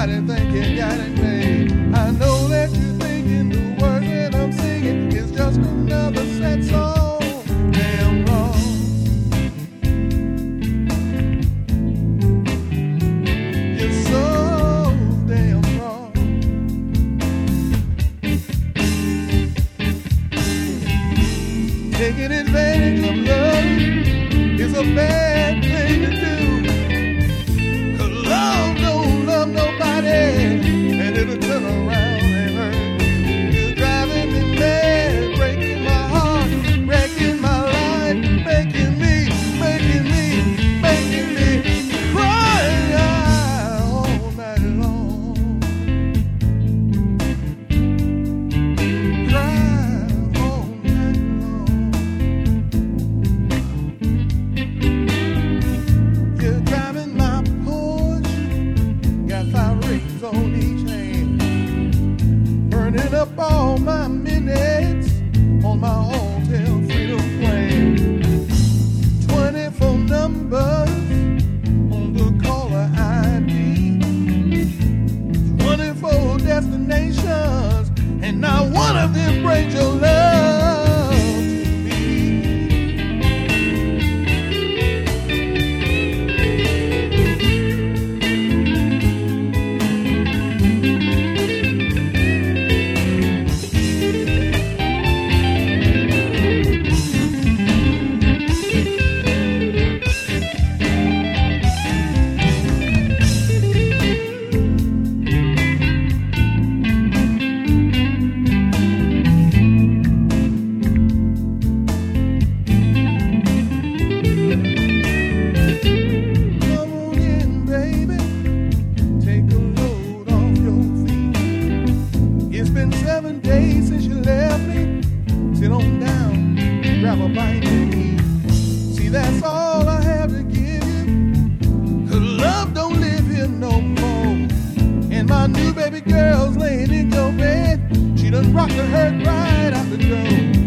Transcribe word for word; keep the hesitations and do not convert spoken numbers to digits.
Somebody think you got it made. I know that you're thinking the words that I'm singing is just another sad song. Damn wrong. You're so damn wrong. Taking advantage of love is a bad thing to do. 'Cause love don't love nobody, and it'll turn around and hurt you. You're driving me mad, breaking my heart, breaking my life, making me, making me, making me cry all night long. Cry all night long. You're driving my Porsche, got five rings on each hand, burning up all my minutes on my hotel freedom plan. twenty-four numbers on the caller I D, twenty-four destinations, and not one of them brings your love to me. Come on in, baby, take a load off your feet. It's been seven days since you left me. Sit on down, grab a bite to eat. See, that's all I have to give you. 'Cause love don't live here no more. And my new baby girl's laying in your bed. She done rocked her hurt right out the door.